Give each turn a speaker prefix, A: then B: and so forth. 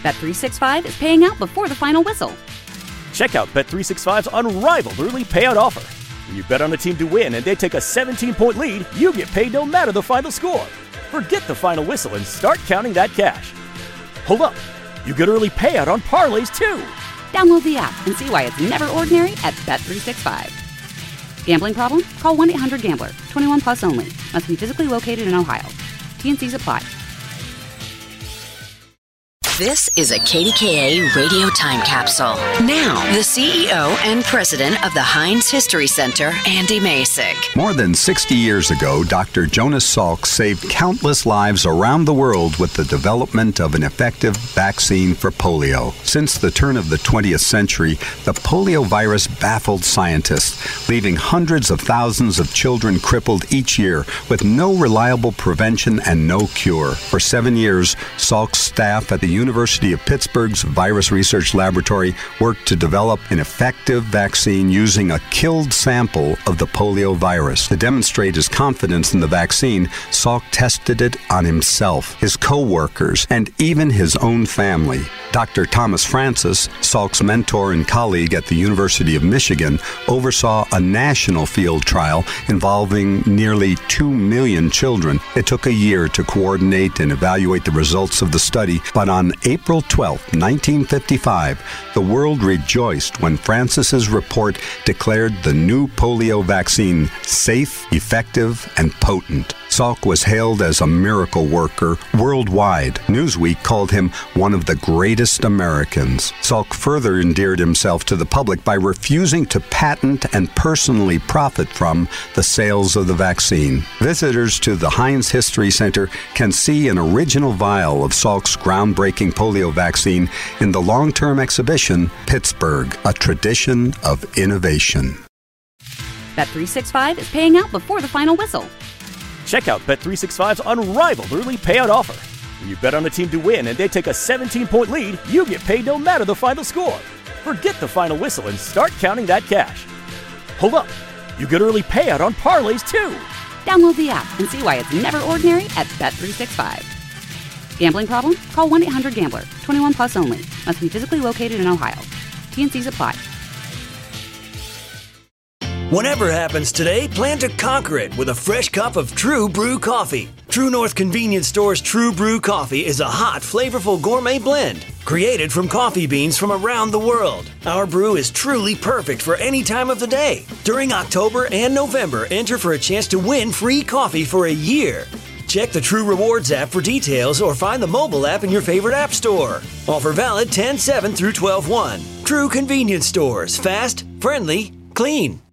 A: Bet365 is paying out before the final whistle.
B: Check out Bet365's unrivaled early payout offer. When you bet on a team to win and they take a 17-point lead, you get paid no matter the final score. Forget the final whistle and start counting that cash. Hold up. You get early payout on parlays, too.
A: Download the app and see why it's never ordinary at Bet365. Gambling problem? Call 1-800-GAMBLER. 21 plus only. Must be physically located in Ohio. T&Cs apply.
C: This is a KDKA radio time capsule. Now, the CEO and president of the Heinz History Center, Andy Masich.
D: More than 60 years ago, Dr. Jonas Salk saved countless lives around the world with the development of an effective vaccine for polio. Since the turn of the 20th century, the polio virus baffled scientists, leaving hundreds of thousands of children crippled each year with no reliable prevention and no cure. For 7 years, Salk's staff at the University of Pittsburgh's Virus Research Laboratory worked to develop an effective vaccine using a killed sample of the polio virus. To demonstrate his confidence in the vaccine, Salk tested it on himself, his co-workers, and even his own family. Dr. Thomas Francis, Salk's mentor and colleague at the University of Michigan, oversaw a national field trial involving nearly 2 million children. It took a year to coordinate and evaluate the results of the study, but on April 12, 1955, the world rejoiced when Francis's report declared the new polio vaccine safe, effective, and potent. Salk was hailed as a miracle worker worldwide. Newsweek called him one of the greatest Americans. Salk further endeared himself to the public by refusing to patent and personally profit from the sales of the vaccine. Visitors to the Heinz History Center can see an original vial of Salk's groundbreaking polio vaccine in the long-term exhibition, Pittsburgh, a tradition of innovation.
A: Bet365 is paying out before the final whistle.
B: Check out Bet365's unrivaled early payout offer. When you bet on a team to win and they take a 17-point lead, you get paid no matter the final score. Forget the final whistle and start counting that cash. Hold up. You get early payout on parlays, too.
A: Download the app and see why it's never ordinary at Bet365. Gambling problem? Call 1-800-GAMBLER. 21 plus only. Must be physically located in Ohio. T&Cs apply.
E: Whatever happens today, plan to conquer it with a fresh cup of True Brew coffee. True North Convenience Store's True Brew coffee is a hot, flavorful gourmet blend created from coffee beans from around the world. Our brew is truly perfect for any time of the day. During October and November, enter for a chance to win free coffee for a year. Check the True Rewards app for details or find the mobile app in your favorite app store. Offer valid 10/7 through 12/1. True Convenience Stores. Fast, friendly, clean.